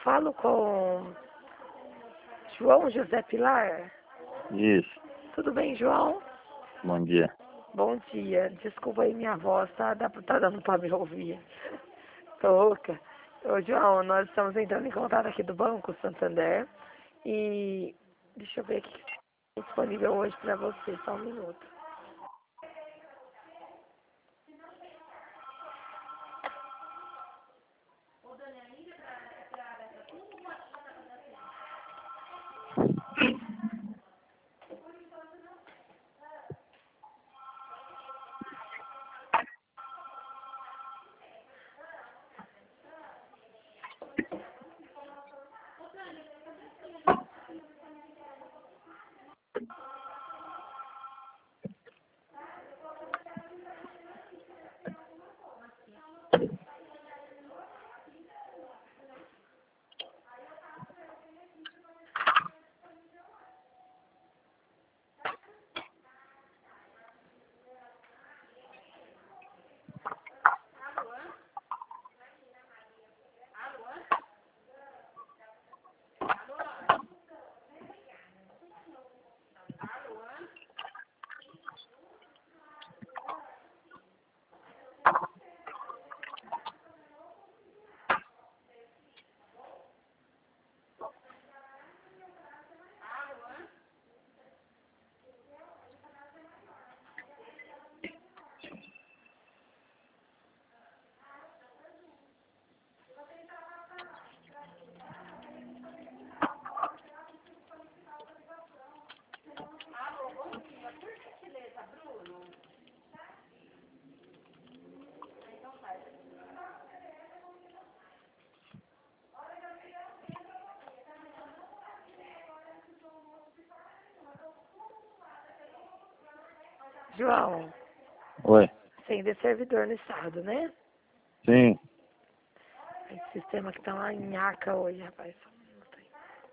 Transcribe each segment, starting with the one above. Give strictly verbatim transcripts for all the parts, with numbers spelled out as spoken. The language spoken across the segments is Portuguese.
falo com João José Pilar? Isso. Tudo bem, João? Bom dia. Bom dia. Desculpa aí minha voz, tá, dá, tá dando pra me ouvir. Tô rouca. Ô, João, nós estamos entrando em contato aqui do Banco Santander e deixa eu ver aqui o que está disponível hoje para você, só um minuto. João, Oi. você ainda é servidor no estado, né? Sim. Esse sistema que tá uma nhaca hoje, rapaz. Só um minuto aí.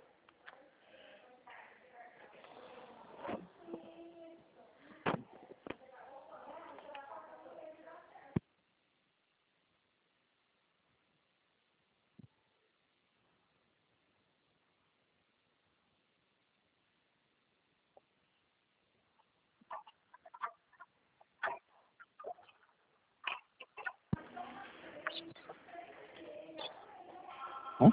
Hã?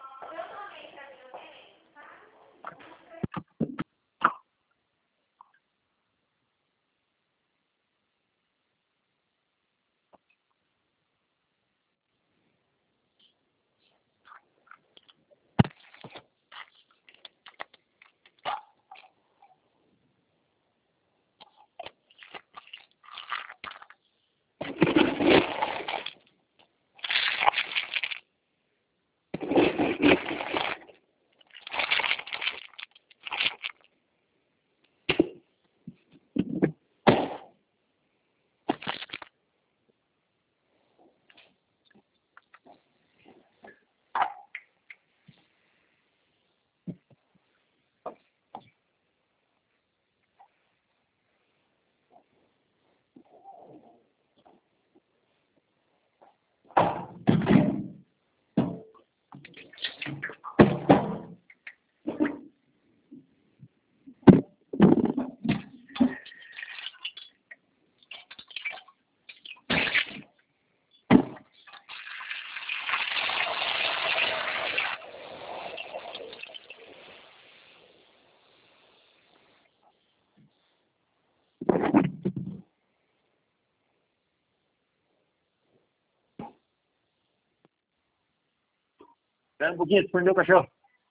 Espera um pouquinho, prendeu o cachorro.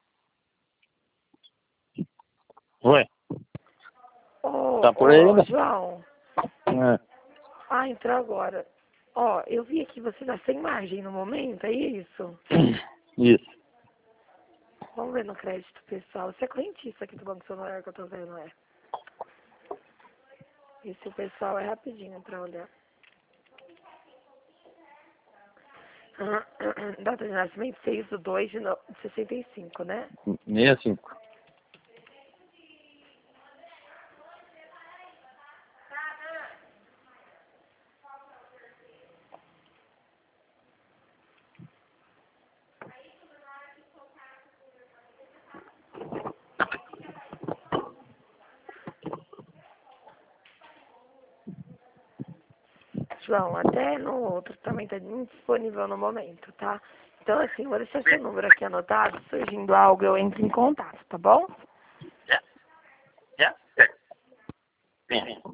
Oi. Ô, Tá por ô, aí ainda? João. É. Ah, entrou agora. Ó, eu vi aqui você tá sem margem no momento, é isso? Isso. Vamos ver no crédito, pessoal. Você é correntista aqui do Banco Santander que eu tô vendo, é? E se o pessoal é rapidinho pra olhar. Data de nascimento seis de dois de no- de sessenta e cinco, né? sessenta e cinco. João, até no outro também tá indisponível no momento, tá? Então, assim, vou deixar seu número aqui anotado, surgindo algo, eu entro em contato, tá bom? Já. Já. Certo. Bem.